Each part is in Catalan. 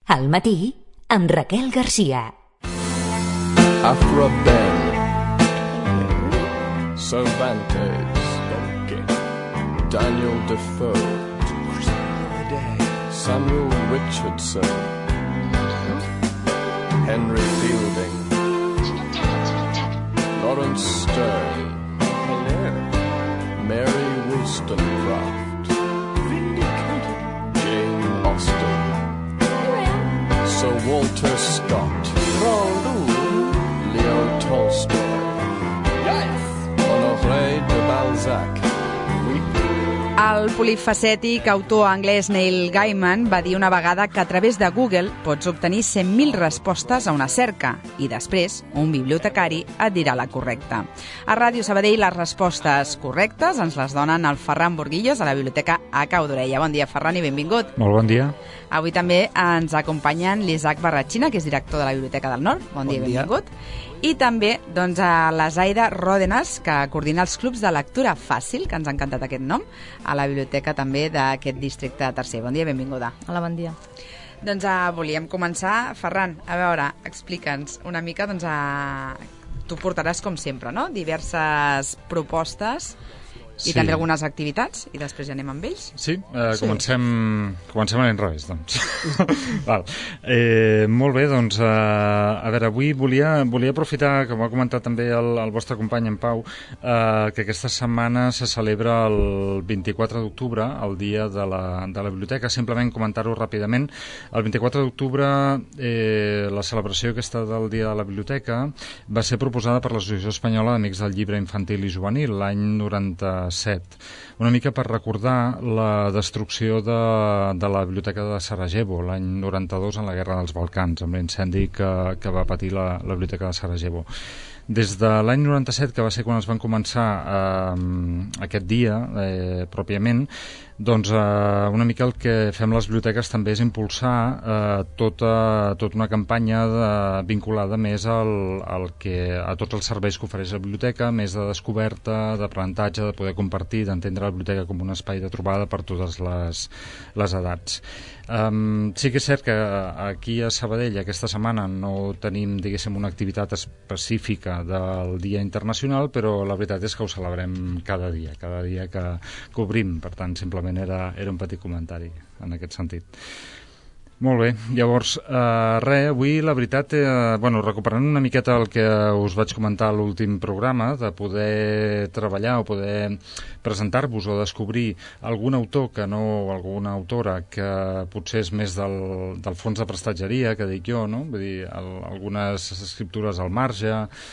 Al matí, amb Raquel Garcia. After a bend, Cervantes, Daniel Defoe, Samuel Richardson, Henry Fielding, Lawrence Sterne, Mary Wollstonecraft, Jane Austen, Sir Walter Scott, Leo Tolstoy, Honoré de Balzac. El polifacètic autor anglès Neil Gaiman va dir una vegada que a través de Google pots obtenir 100.000 respostes a una cerca i després un bibliotecari et dirà la correcta. A Ràdio Sabadell les respostes correctes ens les donen el Ferran Burguillos a la Biblioteca A Cau d'Orella. Bon dia, Ferran, i benvingut. Molt bon dia. Avui també ens acompanyen l'Isaac Barratxina, que és director de la Biblioteca del Nord. Bon dia i benvingut. I també a la Zaida Ròdenas, que coordina els clubs de lectura fàcil, que ens ha encantat aquest nom, a la biblioteca també d'aquest districte tercer. Bon dia i benvinguda. Hola, bon dia. Volíem començar. Ferran, a veure, explica'ns una mica, tu portaràs, com sempre, no?, diverses propostes i també algunes activitats, i després ja anem amb ells. Sí, comencem a l'enrevés, doncs. Val. Molt bé, doncs, a veure, avui volia aprofitar, com ha comentat també el vostre company, en Pau, que aquesta setmana se celebra el 24 d'octubre, el dia de la biblioteca. Simplement comentar-ho ràpidament. El 24 d'octubre, la celebració aquesta del dia de la biblioteca va ser proposada per l'Associació Espanyola d'Amics del Llibre Infantil i Juvenil, l'any 97. Una mica per recordar la destrucció de la biblioteca de Sarajevo l'any 92 en la Guerra dels Balcans, amb l'incendi que va patir la biblioteca de Sarajevo. Des de l'any 97, que va ser quan es van començar aquest dia, pròpiament, doncs una mica el que fem les biblioteques també és impulsar tota una campanya vinculada més a tots els serveis que ofereix la biblioteca, més de descoberta, d'aprenentatge, de poder compartir, d'entendre la biblioteca com un espai de trobada per totes les edats. Sí que és cert que aquí a Sabadell aquesta setmana no tenim, diguéssim, una activitat específica del Dia Internacional, però la veritat és que ho celebrem cada dia que obrim. Per tant, simplement era un petit comentari en aquest sentit. Molt bé, llavors, avui la veritat, recuperant una miqueta el que us vaig comentar a l'últim programa, de poder treballar o poder presentar-vos o descobrir algun autor o alguna autora que potser és més del fons de prestatgeria, que dic jo, no? Vull dir, algunes escriptures al marge,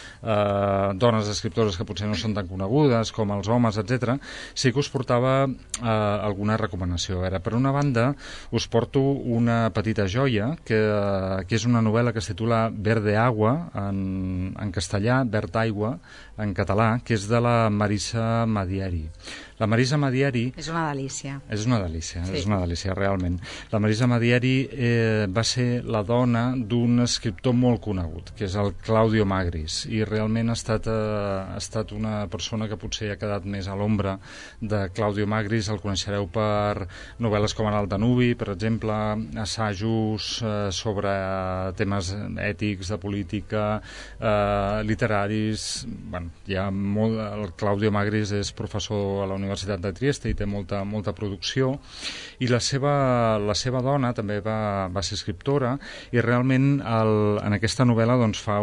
dones escriptores que potser no són tan conegudes com els homes, etc. Sí que us portava alguna recomanació. A veure, per una banda, us porto una petita joia, que és una novel·la que es titula Verde Agua, en castellà, Verd Aigua, en català, que és de la Marisa Madieri. La Marisa Madieri... És una delícia. És una delícia, sí. És una delícia, realment. La Marisa Madieri va ser la dona d'un escriptor molt conegut, que és el Claudio Magris, i realment ha estat una persona que potser ha quedat més a l'ombra de Claudio Magris. El coneixereu per novel·les com En el Danubi, per exemple, assajos sobre temes ètics, de política, literaris... El Claudio Magris és professor a la Universitat de Trieste i té molta producció, i la seva dona també va ser escriptora, i realment en aquesta novel·la doncs fa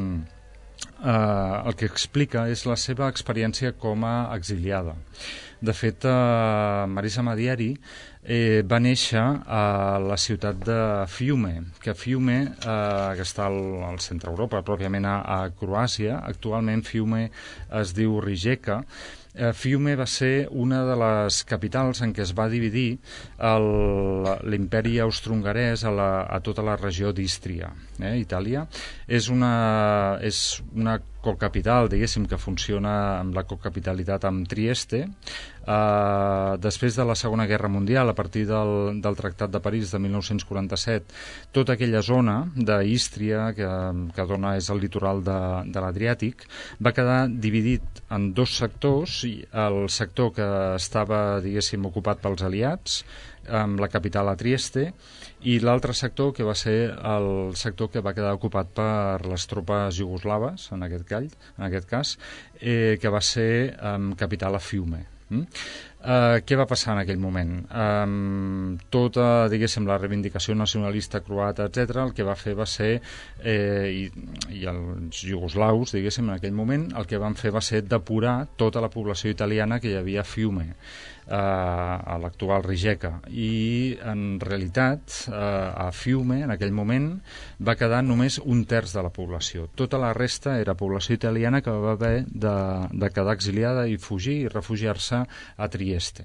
el que explica és la seva experiència com a exiliada. De fet, Marisa Madieri va néixer a la ciutat de Fiume, que està al centre d'Europa, pròpiament a Croàcia. Actualment Fiume es diu Rijeka. Fiume va ser una de les capitals en què es va dividir l'imperi austro-hongarès a tota la regió d'Ístria, Itàlia. És una cocapital, diguéssim, que funciona amb la cocapitalitat amb Trieste, Després de la Segona Guerra Mundial, a partir del Tractat de París de 1947, tota aquella zona d'Ístria, que dona és el litoral de l'Adriàtic, va quedar dividit en dos sectors, el sector que estava, diguéssim, ocupat pels aliats, amb la capital a Trieste, i l'altre sector que va ser el sector que va quedar ocupat per les tropes jugoslaves, en aquest cas, que va ser capital a Fiume. Què va passar en aquell moment? Tota, diguéssim, la reivindicació nacionalista croata, etc., el que va fer va ser, i els jugoslaus, diguéssim, en aquell moment, el que van fer va ser depurar tota la població italiana que hi havia a Fiume, a l'actual Rijeka, i en realitat a Fiume en aquell moment va quedar només un terç de la població. Tota la resta era població italiana que va haver de quedar exiliada i fugir i refugiar-se a Trieste.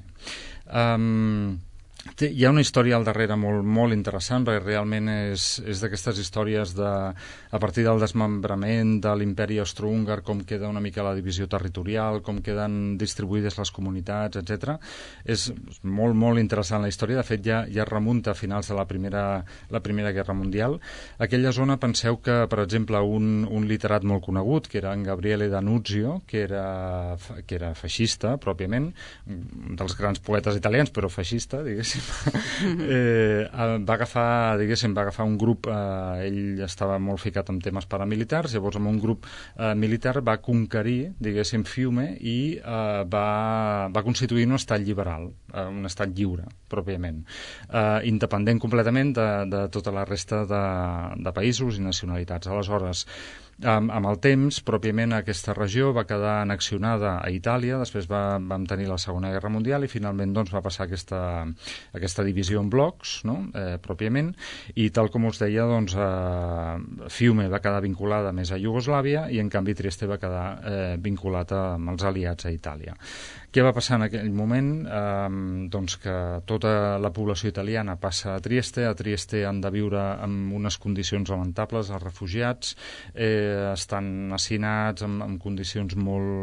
Hi ha una història al darrere molt interessant, perquè realment és d'aquestes històries a partir del desmembrament de l'imperi austrohúngar, com queda una mica la divisió territorial, com queden distribuïdes les comunitats, etc. És molt interessant la història. De fet, ja remunta a finals de la Primera Guerra Mundial. Aquella zona, penseu que, per exemple, un literat molt conegut, que era en Gabriele D'Annunzio, que era feixista, pròpiament, un dels grans poetes italians, però feixista, diguéssim, va agafar un grup, ell estava molt ficat en temes paramilitars, llavors amb un grup militar va conquerir, diguéssim, Fiume i va constituir un estat liberal, un estat lliure, pròpiament, independent completament de tota la resta de països i nacionalitats. Aleshores, amb el temps, pròpiament aquesta regió va quedar annexionada a Itàlia, després vam tenir la Segona Guerra Mundial i finalment doncs, va passar aquesta divisió en blocs, no? Pròpiament, i tal com us deia, doncs, Fiume va quedar vinculada més a Iugoslàvia i en canvi Trieste va quedar vinculat amb els aliats a Itàlia. Què va passar en aquell moment? Doncs que tota la població italiana passa a Trieste han de viure en unes condicions lamentables, els refugiats estan hacinats en condicions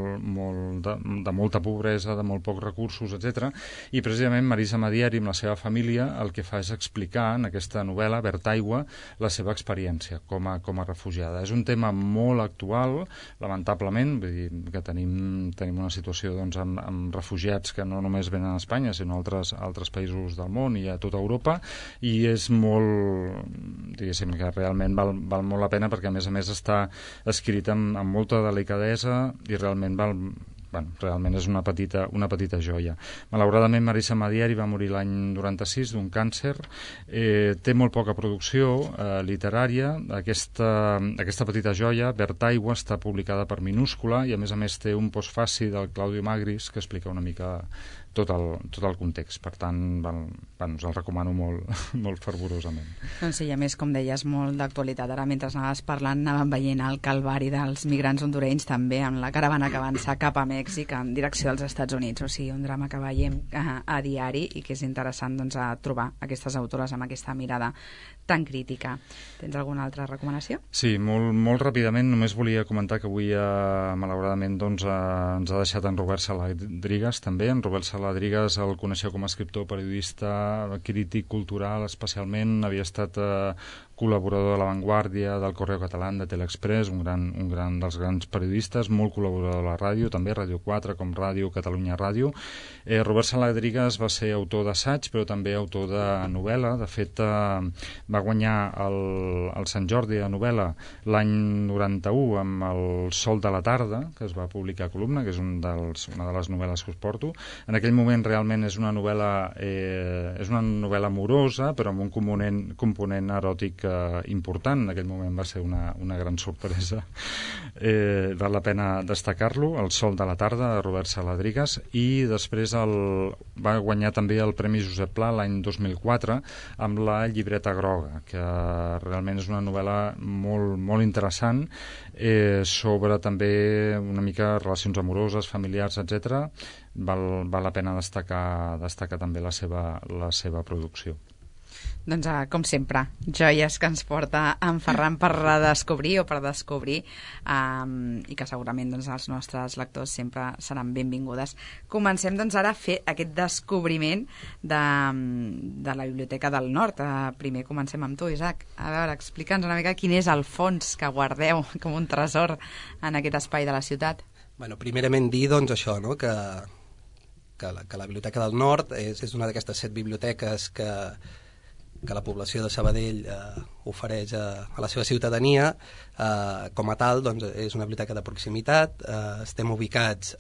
de molta pobresa, de molt pocs recursos, etc. I precisament Marisa Madiari amb la seva família el que fa és explicar en aquesta novel·la, Vertaigua, la seva experiència com a refugiada. És un tema molt actual, lamentablement, vull dir que tenim una situació doncs, amb refugiats que no només venen a Espanya, sinó a altres països del món i a tota Europa, i és molt, diguéssim, que realment val molt la pena perquè a més està escrit amb molta delicadesa i realment realment és una petita joia. Malauradament Marisa Madiari va morir l'any 96 d'un càncer, té molt poca producció literària. Aquesta petita joia, Vertaigua, està publicada per Minúscula i a més té un postfaci del Claudio Magris que explica una mica tot el context. Per tant, us el recomano molt fervorosament. Doncs sí, a més, com deies, molt d'actualitat. Ara, mentre anaves parlant, anàvem veient el calvari dels migrants hondurenys també amb la caravana que avança cap a Mèxic en direcció als Estats Units. O sigui, un drama que veiem a diari i que és interessant doncs, a trobar aquestes autores amb aquesta mirada tan crítica. Tens alguna altra recomanació? Sí, molt ràpidament. Només volia comentar que avui, malauradament, doncs, ens ha deixat en Robert Saladrigas, també. En Robert Saladrigas el coneixeu com a escriptor, periodista, crític cultural, especialment. Havia estat col·laborador de La Vanguardia, del Correo Català, de Telexpress, un gran dels grans periodistes, molt col·laborador de la ràdio, també Ràdio 4, com Ràdio Catalunya Ràdio. Robert Saladrigas va ser autor d'assaig, però també autor de novel·la. De fet, va guanyar el Sant Jordi de novel·la l'any 91 amb El sol de la tarda, que es va publicar a Columna, que és una de les novel·les que us porto. En aquell moment realment és una novel·la amorosa, però amb un component eròtic important. En aquell moment va ser una gran sorpresa. Val la pena destacar-lo, El sol de la tarda, de Robert Saladrigas, i després va guanyar també el Premi Josep Pla l'any 2004 amb La llibreta groga, que realment és una novel·la molt interessant sobre també una mica relacions amoroses, familiars, etc. Val la pena destacar també la seva producció. Doncs, com sempre, joies que ens porta en Ferran per redescobrir o per descobrir i que segurament doncs, els nostres lectors sempre seran benvingudes. Comencem doncs, ara a fer aquest descobriment de la Biblioteca del Nord. Primer comencem amb tu, Isaac. A veure, explica'ns una mica quin és el fons que guardeu com un tresor en aquest espai de la ciutat. Bueno, primerament dir doncs, això, no? que la Biblioteca del Nord és una d'aquestes 7 biblioteques que la població de Sabadell ofereix a la seva ciutadania. Com a tal, doncs, és una biblioteca de proximitat. Estem ubicats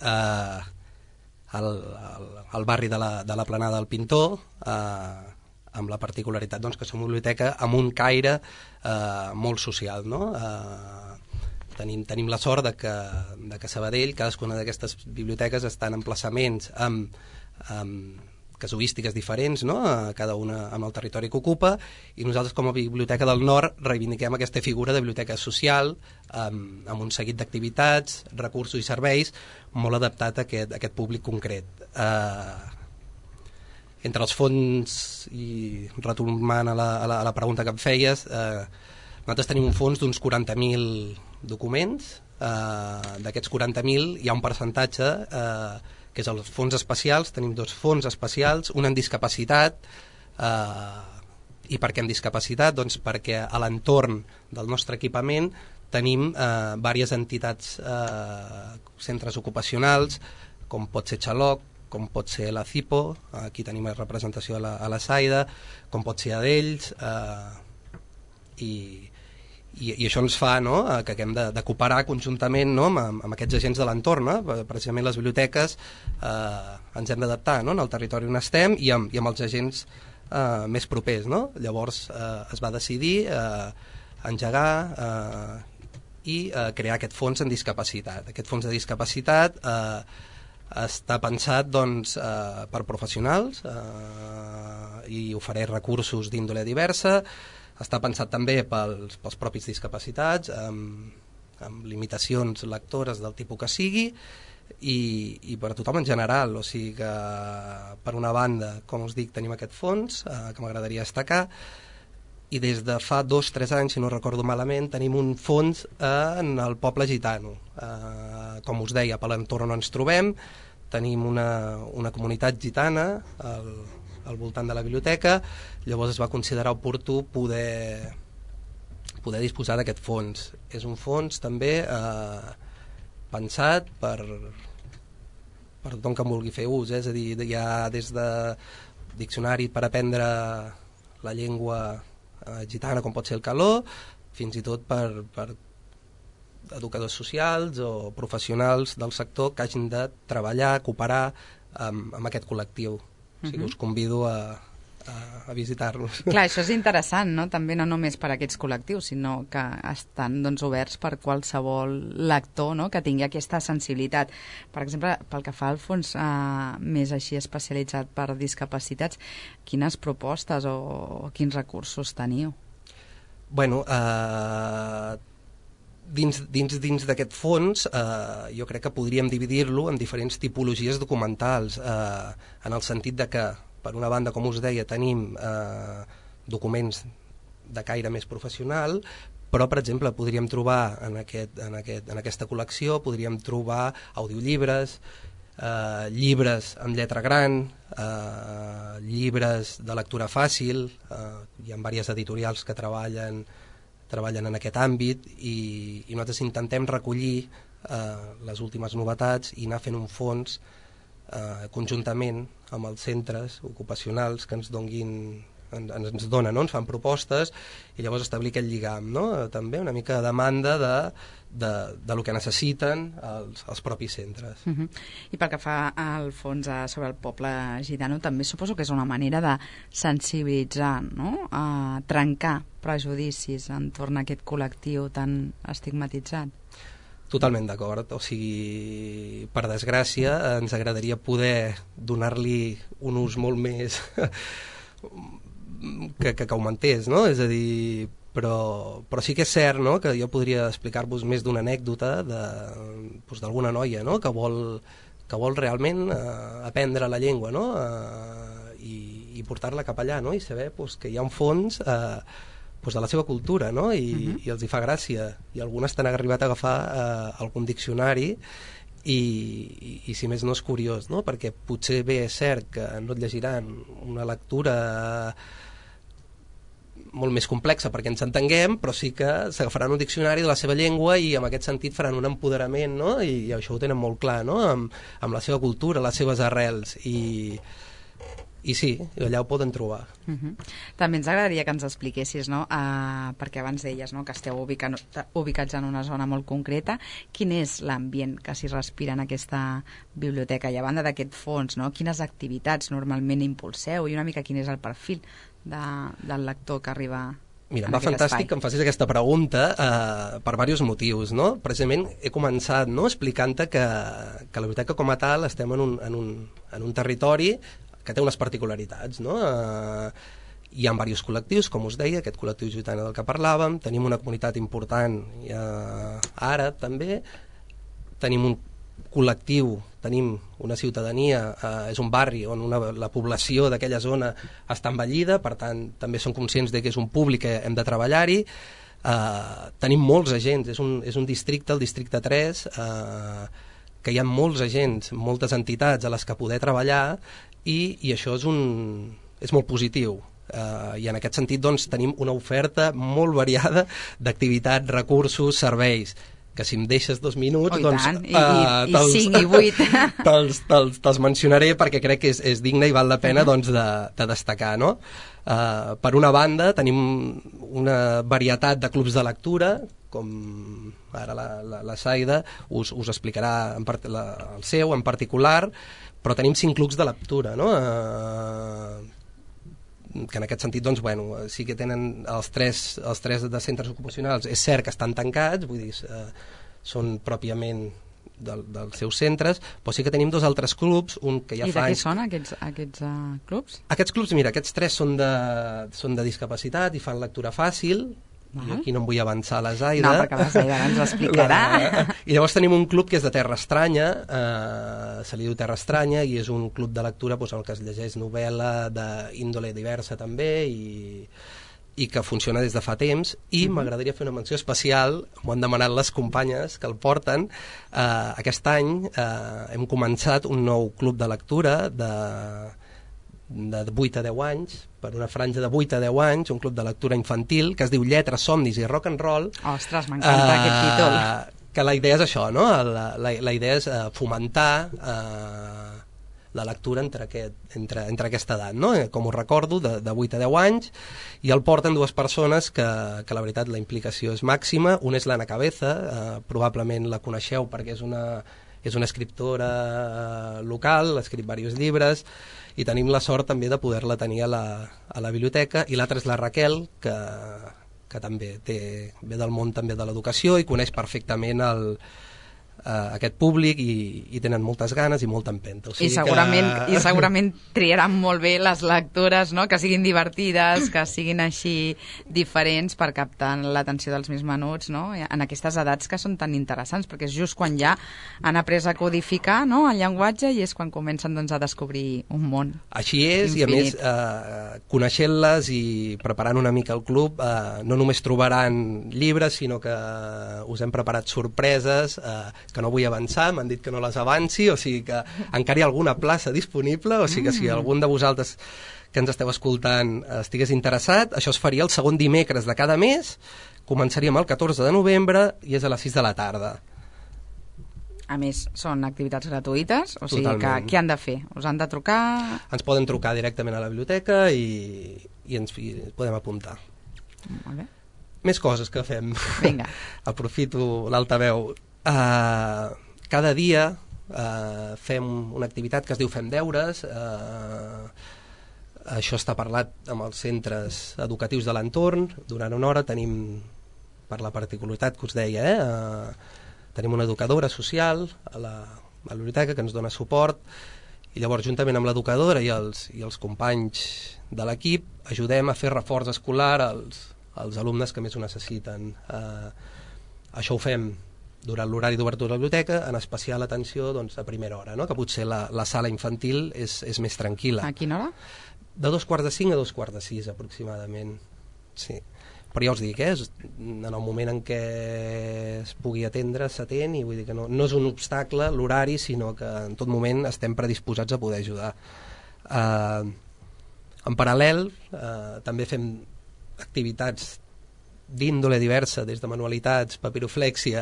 al barri de la Planada del Pintor, amb la particularitat doncs, que som una biblioteca amb un caire molt social, no? Tenim la sort de que Sabadell, cadascuna d'aquestes biblioteques estan en emplaçaments amb casuístiques diferents, no? Cada una amb el territori que ocupa, i nosaltres com a Biblioteca del Nord reivindiquem aquesta figura de biblioteca social amb un seguit d'activitats, recursos i serveis molt adaptat a aquest públic concret. Entre els fons, i retornant a la pregunta que em feies, nosaltres tenim un fons d'uns 40.000 documents. D'aquests 40.000 hi ha un percentatge que és els fons especials. Tenim 2 fons especials, un en discapacitat. I per què en discapacitat? Doncs perquè a l'entorn del nostre equipament tenim diverses entitats, centres ocupacionals, com pot ser Xaloc, com pot ser la CIPO, aquí tenim representació a la SAIDA, com pot ser Adells, i això ens fa, no?, que haguem de cooperar conjuntament, no?, amb aquests agents de l'entorn, no? Precisament les biblioteques ens hem d'adaptar, no?, en el territori on estem i amb els agents més propers, no? Llavors es va decidir engegar i crear aquest fons en discapacitat. Aquest fons de discapacitat està pensat doncs, per professionals i ofereix recursos d'índole diversa. Està pensat també pels propis discapacitats, amb limitacions lectores del tipus que sigui, i per a tothom en general. O sigui que, per una banda, com us dic, tenim aquest fons que m'agradaria destacar, i des de fa 2-3 anys, si no recordo malament, tenim un fons en el poble gitano. Com us deia, per l'entorn on ens trobem, tenim una comunitat gitana al voltant de la biblioteca. Llavors es va considerar oportú poder disposar d'aquest fons. És un fons també pensat per tothom que en vulgui fer ús, és a dir, hi ha des de diccionari per aprendre la llengua gitana, com pot ser el caló, fins i tot per educadors socials o professionals del sector que hagin de treballar, cooperar amb aquest col·lectiu. O sigui, us convido a visitar-nos. Clar, això és interessant, no? També no només per a aquests col·lectius, sinó que estan doncs, oberts per qualsevol lector, no?, que tingui aquesta sensibilitat. Per exemple, pel que fa al fons més així especialitzat per discapacitats, quines propostes o quins recursos teniu? Bueno, dins d'aquest fons jo crec que podríem dividir-lo en diferents tipologies documentals, en el sentit de que, per una banda, com us deia, tenim documents de caire més professional, però, per exemple, podríem trobar en aquesta col·lecció, podríem trobar audiollibres, llibres amb lletra gran, llibres de lectura fàcil. Hi ha diverses editorials que treballen en aquest àmbit, i nosaltres intentem recollir les últimes novetats i anar fent un fons conjuntament amb els centres ocupacionals que ens donen, no? Ens fan propostes, i llavors establir aquest lligam, no? També una mica de demanda de lo que necessiten els propis centres. I pel que fa al fons sobre el poble gitano, també suposo que és una manera de sensibilitzar, no?, a trencar prejudicis entorn a aquest col·lectiu tan estigmatitzat. Totalment d'acord. O sigui, per desgràcia, ens agradaria poder donar-li un ús molt més que augmentés, no? És a dir, però sí que és cert, no?, que jo podria explicar-vos més d'una anècdota d'alguna noia, no?, que vol realment aprendre la llengua, no?, i i portar-la cap allà, no? I saber pues, que hi ha un fons pues de la seva cultura, no? I els hi fa gràcia, i algunes t'han arribat a agafar algun diccionari i si més no és curiós, no? Perquè potser bé és cert que no et llegiran una lectura molt més complexa perquè ens entenguem, però sí que s'agafaran un diccionari de la seva llengua i en aquest sentit faran un empoderament, no? I això ho tenen molt clar, no? Amb la seva cultura, les seves arrels, i sí, allà ho poden trobar. També ens agradaria que ens expliquessis, no? Perquè abans deies, no?, que esteu ubicats en una zona molt concreta. Quin és l'ambient que s'hi respira en aquesta biblioteca? I a banda d'aquest fons, no?, quines activitats normalment impulseu i una mica quin és el perfil del lector que arriba Mira, em va fantàstic que em facis aquesta pregunta per diversos motius, no? Precisament he començat, no?, explicant-te que la biblioteca com a tal estem en un territori que té unes particularitats, no? Hi ha diversos col·lectius, com us deia, aquest col·lectiu gitano del que parlàvem, tenim una comunitat important àrab també, tenim un col·lectiu, tenim una ciutadania, és un barri on la població d'aquella zona està envellida, per tant també som conscients de que és un públic que hem de treballar-hi, tenim molts agents, és un districte, el districte 3, que hi ha molts agents, moltes entitats a les que poder treballar, i això és molt positiu. I en aquest sentit doncs, tenim una oferta molt variada d'activitats, recursos, serveis, que si em deixes 2 minuts doncs, i 5 i 8 te'ls mencionaré perquè crec que és digne i val la pena doncs, de destacar, no? Per una banda tenim una varietat de clubs de lectura, com ara la Saida us explicarà el seu en particular, però tenim 5 clubs de lectura, no? Que en aquest sentit doncs, bueno, sí que tenen els tres de centres ocupacionals, és cert que estan tancats, vull dir, són pròpiament dels seus centres, però sí que tenim 2 altres clubs, un que ja fa anys... I de què són aquests clubs? Aquests clubs, mira, aquests 3 són de discapacitat i fan lectura fàcil. I aquí no em vull avançar a la Zaida. No, perquè la Zaida ens ho explicarà. I llavors tenim un club que és de Terra Estranya, se li diu Terra Estranya, i és un club de lectura en el que es llegeix novel·la d'índole diversa també, i que funciona des de fa temps, i m'agradaria fer una menció especial, m'ho han demanat les companyes que el porten. Aquest any hem començat un nou club de lectura de 8 a 10 anys, per una franja de 8 a 10 anys, un club de lectura infantil que es diu Lletres, Somnis i Rock and Roll. Ostres, m'encanta aquest títol. Que la idea és això, no? La idea és fomentar la lectura entre aquesta edat, no? Com us recordo, de 8 a 10 anys, i el porten 2 persones que la veritat la implicació és màxima. Una és l'Anna Cabeza, probablement la coneixeu perquè és una escriptora local, ha escrit diversos llibres, i tenim la sort també de poder-la tenir a la biblioteca, i l'altra és la Raquel, que també ve del món també de l'educació i coneix perfectament aquest públic, i tenen moltes ganes i molta empenta. O sigui I segurament triaran molt bé les lectures, no?, que siguin divertides, que siguin així diferents per captar l'atenció dels més menuts, no?, en aquestes edats que són tan interessants, perquè és just quan ja han après a codificar, no?, el llenguatge, i és quan comencen doncs, a descobrir un món. Així és, infinit. I a més, coneixent-les i preparant una mica el club, no només trobaran llibres, sinó que us hem preparat sorpreses que no vull avançar, m'han dit que no les avanci, o sigui que encara hi ha alguna plaça disponible, o sigui que si algun de vosaltres que ens esteu escoltant estigués interessat, això es faria el segon dimecres de cada mes, començaríem el 14 de novembre i és a les 6 de la tarda. A més, són activitats gratuïtes, o sigui que què han de fer? Us han de trucar? Ens poden trucar directament a la biblioteca i ens podem apuntar. Molt bé. Més coses que fem. Vinga. Aprofito l'altaveu. Cada dia fem una activitat que es diu Fem Deures. Això està parlat amb els centres educatius de l'entorn. Durant una hora tenim, per la particularitat que us deia, tenim una educadora social a la biblioteca que ens dona suport, i llavors juntament amb l'educadora i els companys de l'equip ajudem a fer reforç escolar als alumnes que més ho necessiten. Això ho fem durant l'horari d'obertura de la biblioteca, en especial atenció doncs, a primera hora, no? Que potser la sala infantil és més tranquil·la. A quina hora? De 2:45 a 2:45 aproximadament, sí. Però ja us dic, en el moment en què es pugui atendre, s'atén, i vull dir que no és un obstacle l'horari, sinó que en tot moment estem predisposats a poder ajudar. En paral·lel, també fem activitats d'índole diversa, des de manualitats, papiroflèxia,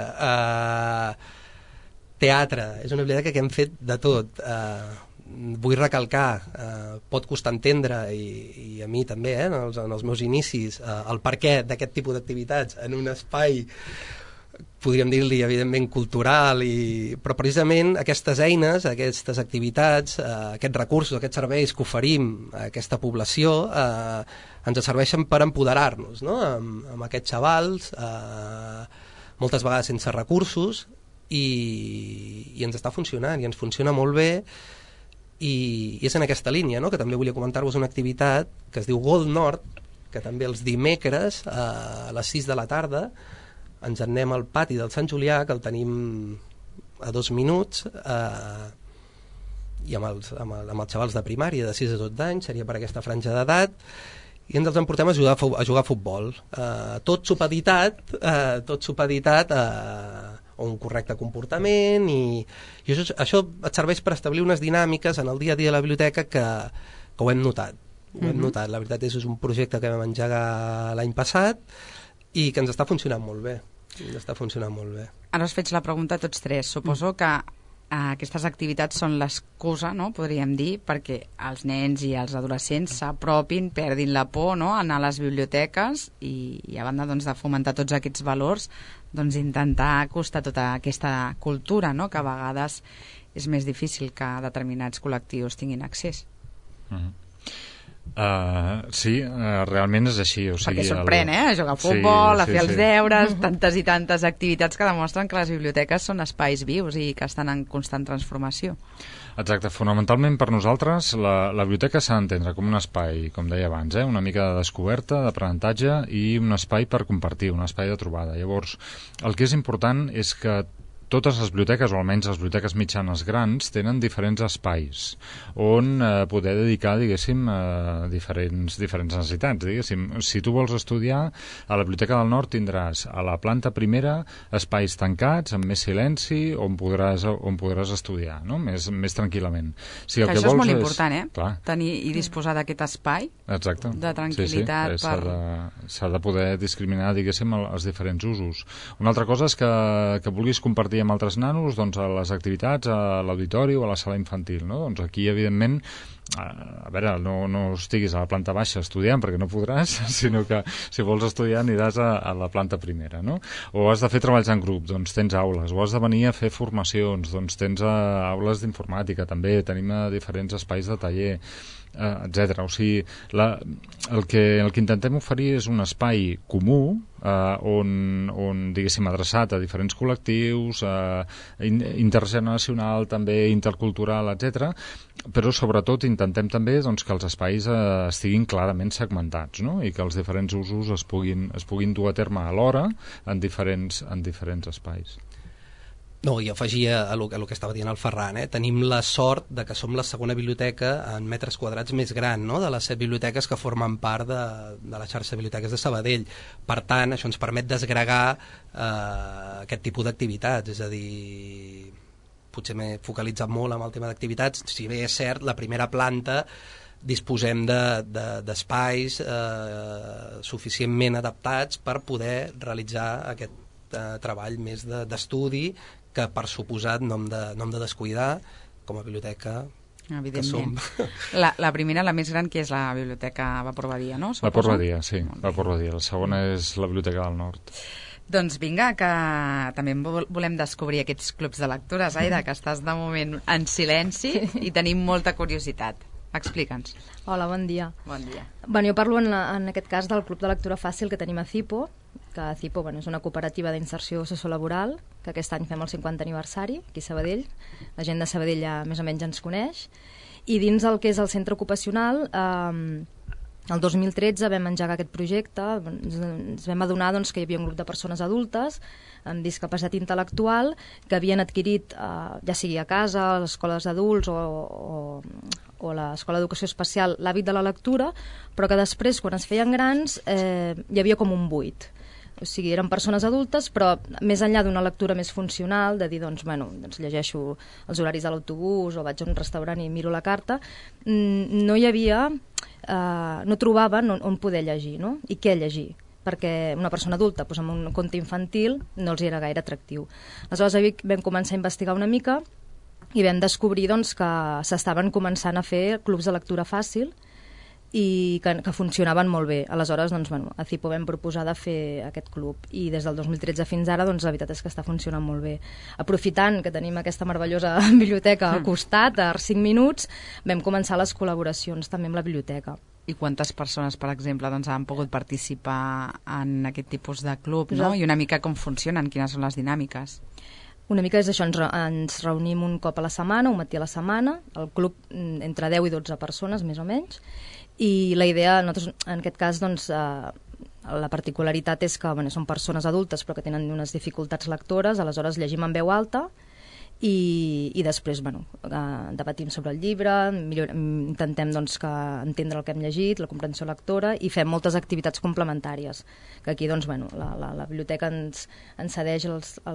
teatre. És una biblioteca que hem fet de tot. Vull recalcar, pot costar entendre, i a mi també, en els meus inicis, el perquè d'aquest tipus d'activitats en un espai, podríem dir-li evidentment cultural, però precisament aquestes eines, aquestes activitats, aquests recursos, aquests serveis que oferim a aquesta població ens serveixen per empoderar-nos, no? Amb aquests xavals, moltes vegades sense recursos, i ens està funcionant, i ens funciona molt bé. I és en aquesta línia, no?, que també volia comentar-vos una activitat que es diu Gold Nord, que també els dimecres a les 6 de la tarda ens en anem al pati del Sant Julià, que el tenim a 2 minuts, i amb els xavals de primària de 6 a 12 anys, seria per aquesta franja d'edat, i ens els emportem a jugar a futbol, tot supeditat o un correcte comportament, i això et serveix per establir unes dinàmiques en el dia a dia de la biblioteca que ho hem notat. La veritat és un projecte que vam engegar l'any passat i que ens està funcionant molt bé. Ara us faig la pregunta a tots tres. Suposo que aquestes activitats són l'excusa, no?, podríem dir, perquè els nens i els adolescents s'apropin, perdin la por, no?, a anar a les biblioteques, i a banda, doncs, de fomentar tots aquests valors, doncs intentar acostar tota aquesta cultura, no?, que a vegades és més difícil que determinats col·lectius tinguin accés. Sí, realment és així. Perquè sorprèn, jugar a futbol, a fer els deures, tantes i tantes activitats que demostren que les biblioteques són espais vius i que estan en constant transformació. Exacte, fonamentalment per nosaltres la biblioteca s'ha d'entendre com un espai, com deia abans, una mica de descoberta, d'aprenentatge, i un espai per compartir, un espai de trobada. Llavors, el que és important és que totes les biblioteques, o almenys les biblioteques mitjanes grans, tenen diferents espais on poder dedicar, diguéssim, diferents necessitats, diguéssim. Si tu vols estudiar, a la Biblioteca del Nord tindràs a la planta primera espais tancats, amb més silenci, on podràs estudiar, no?, més tranquil·lament. Si el que això vols és molt important, clar, tenir i disposar d'aquest espai. Exacte. De tranquil·litat. Sí. S'ha de poder discriminar, diguéssim, els diferents usos. Una altra cosa és que vulguis compartir amb altres nanos, doncs, a les activitats, a l'auditori o a la sala infantil, no? Doncs aquí, evidentment, a veure, no estiguis a la planta baixa estudiant, perquè no podràs, sinó que si vols estudiar aniràs a la planta primera, no? O has de fer treballs en grup, doncs tens aules, o has de venir a fer formacions, doncs tens aules d'informàtica, també tenim diferents espais de taller, etc. O sigui, el que intentem oferir és un espai comú on diguéssim, adreçat a diferents col·lectius, intergeneracional, també intercultural, etc. Però sobretot intentem també, doncs, que els espais estiguin clarament segmentats, no?, i que els diferents usos es puguin dur a terme alhora en diferents espais. No, i afegia a lo que estava dient el Ferran, tenim la sort de que som la segona biblioteca en metres quadrats més gran, no?, de les 7 biblioteques que formen part de la xarxa de biblioteques de Sabadell. Per tant, això ens permet desgregar aquest tipus d'activitats, és a dir, potser m'he focalitzat molt amb el tema d'activitats, si bé és cert, la primera planta disposem d'espais suficientment adaptats per poder realitzar aquest treball més d'estudi, que per suposat no hem de descuidar com a biblioteca. Evidentment. La primera, la més gran, que és la Biblioteca Vapor Badia, no? Vapor Badia, sí, Vapor Badia. La segona és la Biblioteca del Nord. Doncs vinga, que també volem descobrir aquests clubs de lectures, Aida, que estàs de moment en silenci i tenim molta curiositat. Explica'ns. Hola, bon dia. Bon dia. Bueno, jo parlo en aquest cas del Club de Lectura Fàcil que tenim a CIPO, que CIPO és una cooperativa d'inserció sociolaboral, que aquest any fem el 50 aniversari, aquí a Sabadell. La gent de Sabadell ja més o menys ens coneix. I dins el que és el centre ocupacional, el 2013 vam engegar aquest projecte, ens vam adonar que hi havia un grup de persones adultes amb discapacitat intel·lectual que havien adquirit, ja sigui a casa, a les escoles d'adults o o l'Escola d'Educació Especial l'hàbit de la lectura, però que després, quan es feien grans, hi havia com un buit. O sigui, eren persones adultes, però més enllà d'una lectura més funcional, de dir, doncs llegeixo els horaris de l'autobús o vaig a un restaurant i miro la carta, no hi havia, no trobaven on poder llegir, no? I què llegir? Perquè una persona adulta, doncs, amb un conte infantil, no els era gaire atractiu. Aleshores, a Vic vam començar a investigar una mica i vam descobrir doncs, que s'estaven començant a fer clubs de lectura fàcil i que funcionaven molt bé. Aleshores, doncs, a CIPO vam proposar de fer aquest club i des del 2013 fins ara, doncs, la veritat és que està funcionant molt bé. Aprofitant que tenim aquesta meravellosa biblioteca al costat, a 5 minuts, vam començar les col·laboracions també amb la biblioteca. I quantes persones, per exemple, doncs, han pogut participar en aquest tipus de club, no? I una mica com funcionen, quines són les dinàmiques? Una mica és això, ens reunim un cop a la setmana, un matí a la setmana, el club entre 10 i 12 persones, més o menys, i la idea, nosaltres, en aquest cas, doncs, la particularitat és que són persones adultes però que tenen unes dificultats lectores, aleshores llegim en veu alta i després debatim sobre el llibre, intentem doncs, entendre el que hem llegit, la comprensió lectora, i fem moltes activitats complementàries, que aquí doncs, la biblioteca ens cedeix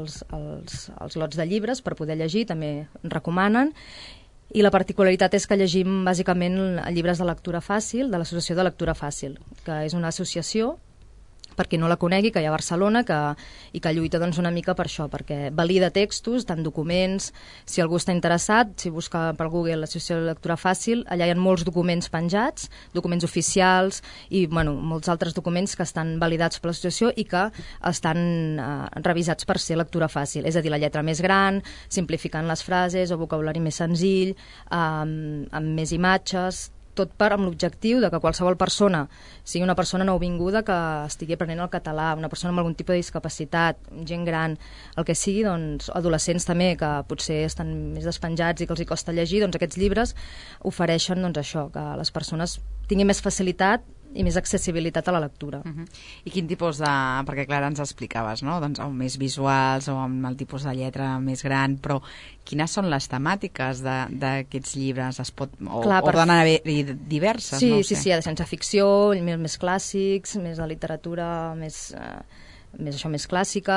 els lots de llibres per poder llegir, també recomanen. I la particularitat és que llegim bàsicament llibres de lectura fàcil, de l'Associació de Lectura Fàcil, que és una associació, per qui no la conegui, que hi ha a Barcelona, i que lluita doncs, una mica per això, perquè valida textos, tant documents, si algú està interessat, si busca per Google l'Associació de Lectura Fàcil, allà hi ha molts documents penjats, documents oficials i molts altres documents que estan validats per l'associació i que estan revisats per ser lectura fàcil, és a dir, la lletra més gran, simplificant les frases, o vocabulari més senzill, amb més imatges, tot amb l'objectiu de que qualsevol persona, sigui una persona nouvinguda que estigui aprenent el català, una persona amb algun tipus de discapacitat, gent gran, el que sigui, doncs, adolescents també, que potser estan més despenjats i que els hi costa llegir, doncs aquests llibres ofereixen doncs, això, que les persones tinguin més facilitat i més accessibilitat a la lectura. I quin tipus de... perquè clar, ens explicaves, no? Doncs, o més visuals o amb el tipus de lletra més gran, però quines són les temàtiques d'aquests llibres? Poden haver-hi diverses, sí, no ho sé. Sí, de ciència ficció, més clàssics, més de literatura més clàssica,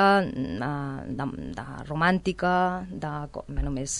de romàntica, més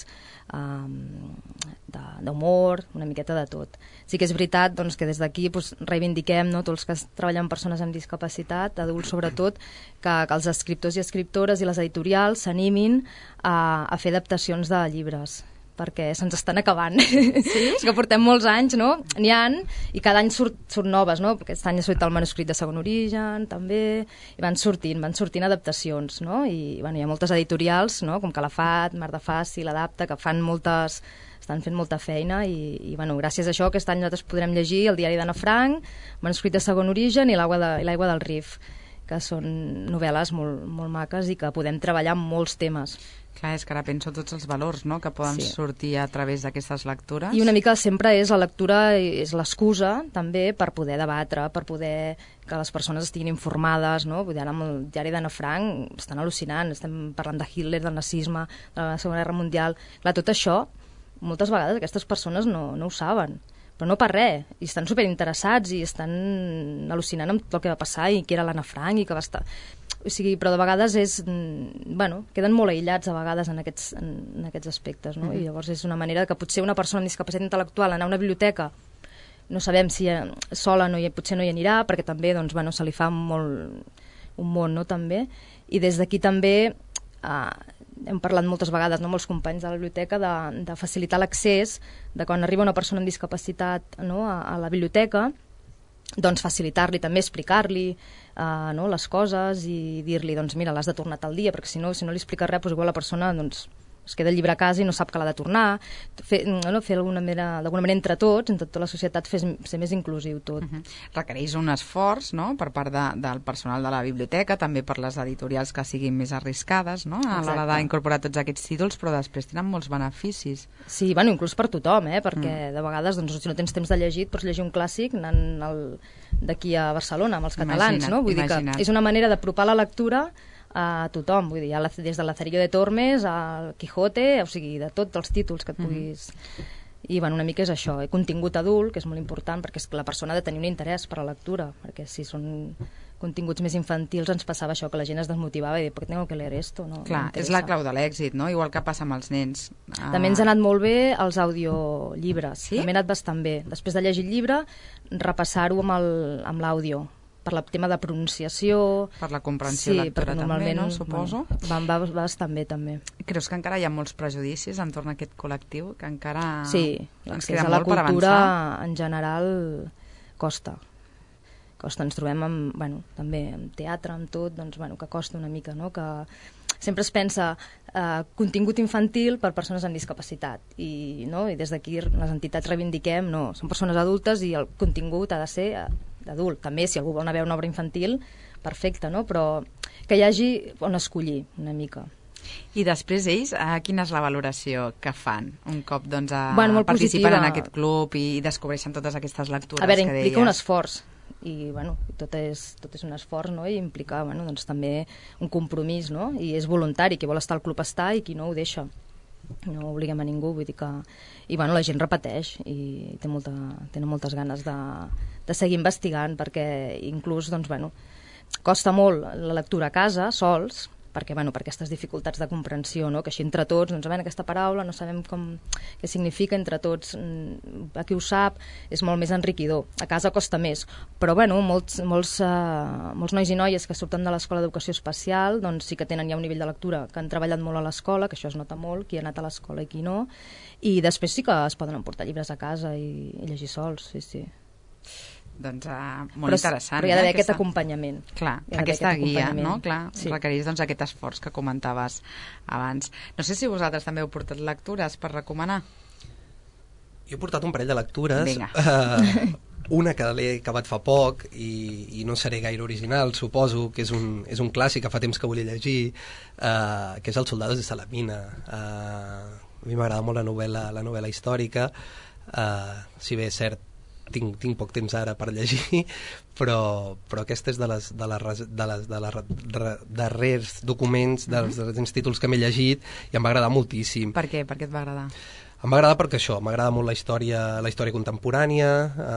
d'humor, una miqueta de tot. Sí que és veritat doncs, que des d'aquí reivindiquem, no, tots els que treballen amb persones amb discapacitat, adults sobretot, que els escriptors i escriptores i les editorials s'animin a fer adaptacions de llibres, perquè se'ns estan acabant. Sí? És que portem molts anys, no? N'hi ha, i cada any surt noves, no? Aquest any ha sortit el manuscrit de Segon Origen, també, i van sortint adaptacions, no? I hi ha moltes editorials, no? Com Calafat, Mar de Fàcil, Adapta, que estan fent molta feina i gràcies a això aquest any nosaltres podrem llegir el diari d'Anna Frank, manuscrit de Segon Origen i l'aigua del Rif, que són novel·les molt, molt maques i que podem treballar amb molts temes. Clar, és que ara penso tots els valors, no?, que poden sortir a través d'aquestes lectures. I una mica sempre la lectura és l'excusa també per poder debatre, per poder que les persones estiguin informades, no? Vull dir, ara amb el diari d'Anna Frank estan al·lucinant, estem parlant de Hitler, del nazisme, de la Segona Guerra Mundial. Clar, tot això, moltes vegades aquestes persones no ho saben, però no per res, i estan superinteressats i estan al·lucinant amb tot el que va passar i qui era l'Anna Frank i que va estar... O sigui, però de vegades queden molt aïllats a vegades en aquests aspectes, no? I llavors és una manera que potser una persona amb discapacitat intel·lectual anar a una biblioteca, no sabem si sola potser no hi anirà, perquè també doncs, se li fa un món, no?, també. I des d'aquí també hem parlat moltes vegades, no, amb els companys de la biblioteca, de facilitar l'accés, de quan arriba una persona amb discapacitat, no, a la biblioteca, doncs facilitar-li també, explicar-li les coses i dir-li, doncs mira, l'has de tornar tal dia, perquè si no li expliques res, doncs igual la persona es queda el llibre a casa i no sap que l'ha de tornar, fer d'alguna manera entre tots, entre tota la societat, ser més inclusiu tot. Requereix un esforç, no?, per part del personal de la biblioteca, també per les editorials que siguin més arriscades, no?, a l'hora d'incorporar tots aquests títols, però després tenen molts beneficis. Sí, inclús per tothom, perquè de vegades, si no tens temps de llegir, pots llegir un clàssic anant d'aquí a Barcelona, amb els catalans, no? Vull dir que és una manera d'apropar la lectura a tothom, vull dir, des de Lazarillo de Tormes al Quijote, o sigui, de tots els títols que et puguis I bueno, una mica és això, contingut adult, que és molt important, perquè és que la persona ha de tenir un interès per la lectura, perquè si són continguts més infantils ens passava això, que la gent es desmotivava i dir, per què tengo que leer esto? No, Clar, és la clau de l'èxit, no? Igual que passa amb els nens. També ens ha anat molt bé els audiollibres, Sí? també ha anat bastant bé. Després de llegir el llibre, repassar-ho amb l'àudio, per el tema de pronunciació... Per la comprensió lectora també, no? Suposo. Bueno, va bastant bé, també. Creus que encara hi ha molts prejudicis entorn a aquest col·lectiu? Que encara Sí, ens l'accés queda a la molt per cultura avançar? en general costa. Ens trobem amb, bueno, també amb teatre, amb tot, doncs, bueno, que costa una mica, no? Que sempre es pensa contingut infantil per persones amb discapacitat i, no? I des d'aquí les entitats reivindiquem, no, són persones adultes i el contingut ha de ser d'adult. També, si algú vol anar a veure una obra infantil, perfecte, no? Però que hi hagi on escollir una mica. I després ells, quina és la valoració que fan un cop doncs, Bueno, molt participen positiva. en aquest club i descobreixen totes aquestes lectures A veure, que implica deies? un esforç i bueno, tot és un esforç, no? I implica bueno, doncs, també un compromís, no? I és voluntari, qui vol estar al club està i qui no ho deixa, no obliguem a ningú, vull dir que i bueno, la gent repeteix i tenen moltes ganes de seguir investigant, perquè inclús doncs, bueno, costa molt la lectura a casa, sols, perquè, bueno, per aquestes dificultats de comprensió, no? Que així entre tots, doncs, a veure, aquesta paraula no sabem què significa, entre tots, a qui ho sap, és molt més enriquidor. A casa costa més, però bueno, molts nois i noies que surten de l'Escola d'Educació Especial doncs sí que tenen ja un nivell de lectura, que han treballat molt a l'escola, que això es nota molt, qui ha anat a l'escola i qui no, i després sí que es poden emportar llibres a casa i llegir sols, sí. Doncs molt interessant. Però hi ha d'haver aquest acompanyament. Clar, aquesta guia, no? Clar, sí. Requereix doncs, aquest esforç que comentaves abans. No sé si vosaltres també heu portat lectures per recomanar. Jo he portat un parell de lectures. Vinga. Una que l'he acabat fa poc i no seré gaire original, suposo, que és un clàssic que fa temps que volia llegir, que és Els soldados de Salamina. A mi m'agrada molt la novel·la històrica, si bé és cert, tinc poc temps ara per llegir, però aquesta és de les darrers documents, dels darrers títols que m'he llegit i em va agradar moltíssim. Per què? Per què et va agradar? Em va agradar perquè això, m'agrada molt la història contemporània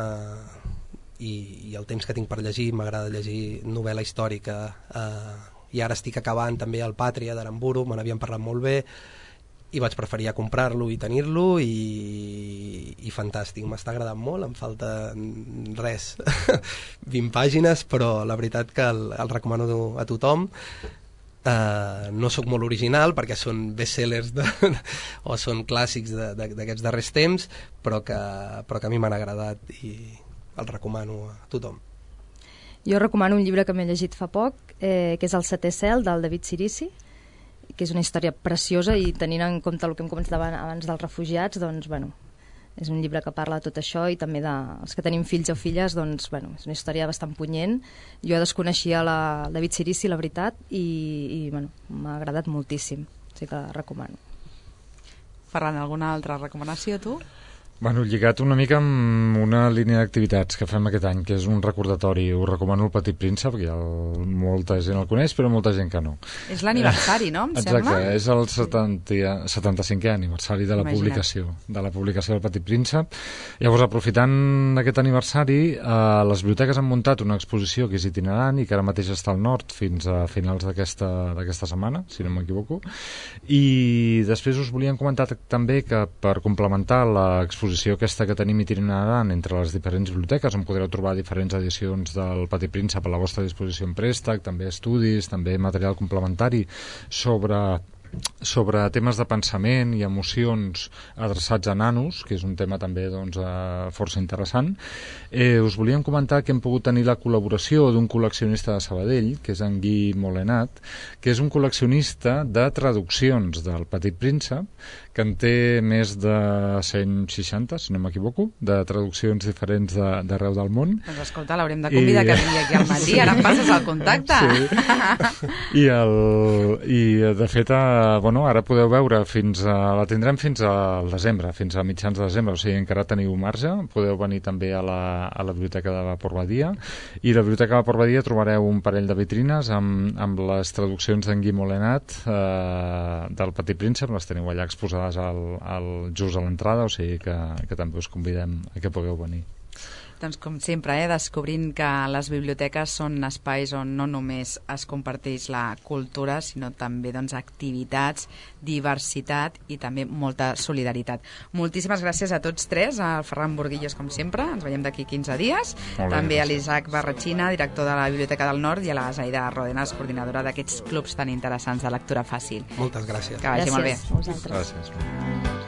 i el temps que tinc per llegir, m'agrada llegir novel·la històrica i ara estic acabant també el Pàtria d'Aramburu, me n'havien parlat molt bé i vaig preferir comprar-lo i tenir-lo i fantàstic, m'està agradant molt, em falta res 20 pàgines, però la veritat que el recomano a tothom. No sóc molt original perquè són bestsellers o són clàssics d'aquests darrers temps, però que a mi m'han agradat i el recomano a tothom. Jo recomano un llibre que m'he llegit fa poc, que és El setè cel, del David Cirici, que és una història preciosa i tenint en compte el que hem comentat abans dels refugiats, doncs, bueno, és un llibre que parla de tot això i també dels que tenim fills o filles, doncs, bueno, és una història bastant punyent. Jo desconeixia David Cirici, la veritat, i bueno, m'ha agradat moltíssim, així que la recomano. Ferran, alguna altra recomanació, tu? Bueno, lligat una mica amb una línia d'activitats que fem aquest any, que és un recordatori. Us recomano El Petit Príncep, que molta gent el coneix, però molta gent que no. És l'aniversari, no? Em Exacte, sembla? és el 75è aniversari de la publicació del Petit Príncep. Llavors, aprofitant aquest aniversari, les biblioteques han muntat una exposició que és itinerant i que ara mateix està al nord fins a finals d'aquesta setmana, si no m'equivoco. I després us volíem comentar també que per complementar l'exposició aquesta que tenim itinerant entre les diferents biblioteques, on podreu trobar diferents edicions del Petit Príncep a la vostra disposició en préstec, també estudis, també material complementari sobre temes de pensament i emocions adreçats a nanos, que és un tema també doncs, força interessant. Us volíem comentar que hem pogut tenir la col·laboració d'un col·leccionista de Sabadell, que és en Guy Molenat, que és un col·leccionista de traduccions del Petit Príncep, que en té més de 160, si no m'equivoco, de traduccions diferents d'arreu del món. Doncs escolta, l'haurem de convidar que vingui aquí al matí, ara em passes el contacte. Sí. I de fet ara podeu veure la tindrem fins al desembre, fins a mitjans de desembre, o sigui, encara teniu marge, podeu venir també a la Biblioteca de Vapor Badia, i a la Biblioteca de Vapor Badia trobareu un parell de vitrines amb les traduccions d'en Guy Molenat del Petit Príncep, les teniu allà exposades just a l'entrada, o sigui que també us convidem a que pugueu venir. Doncs com sempre, descobrint que les biblioteques són espais on no només es comparteix la cultura, sinó també activitats, diversitat i també molta solidaritat. Moltíssimes gràcies a tots tres, al Ferran Burguillos com sempre, ens veiem d'aquí 15 dies, també a l'Isaac Barratxina, director de la Biblioteca del Nord, i a la Zaida Rodenas, coordinadora d'aquests clubs tan interessants de lectura fàcil. Moltes gràcies. Que vagi molt bé. Gràcies a vosaltres. Gràcies.